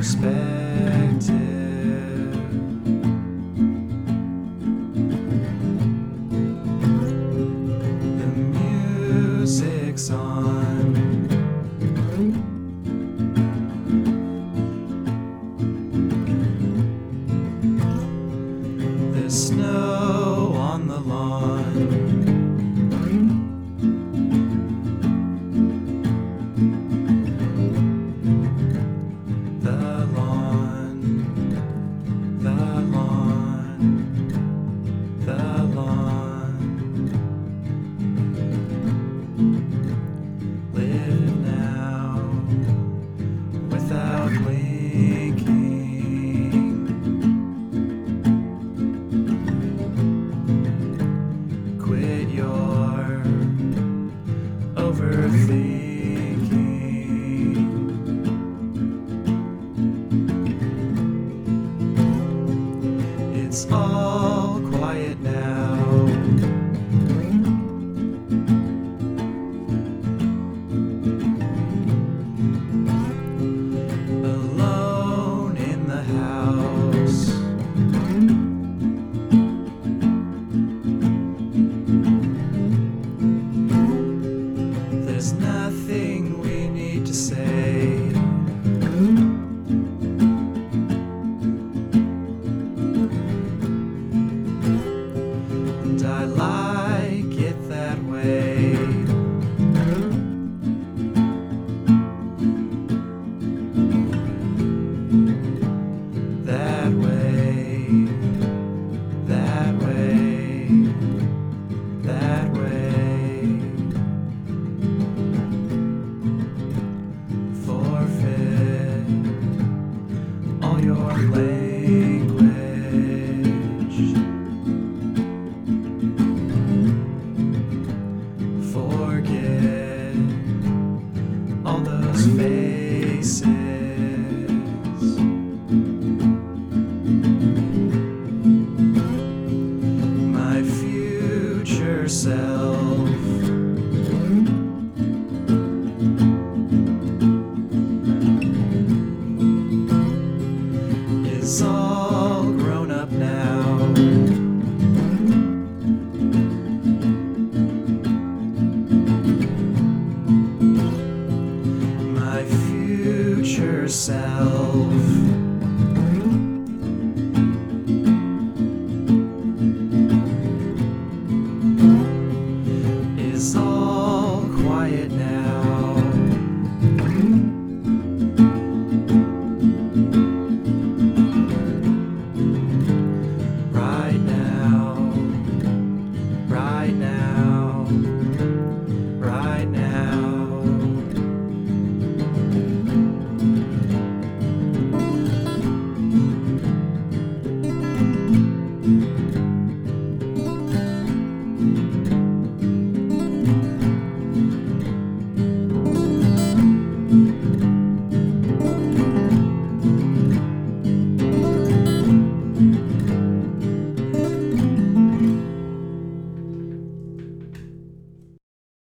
perspective. The music's on. There's snow on the lawn. Live now without blinking. Quit your overthinking. It's all quiet now. Alone in the house. There's nothing we need to say. And I like it that way. That way, that way, that way. Forfeit all your language. Forget all those faces. My future self is all grown up now. My future self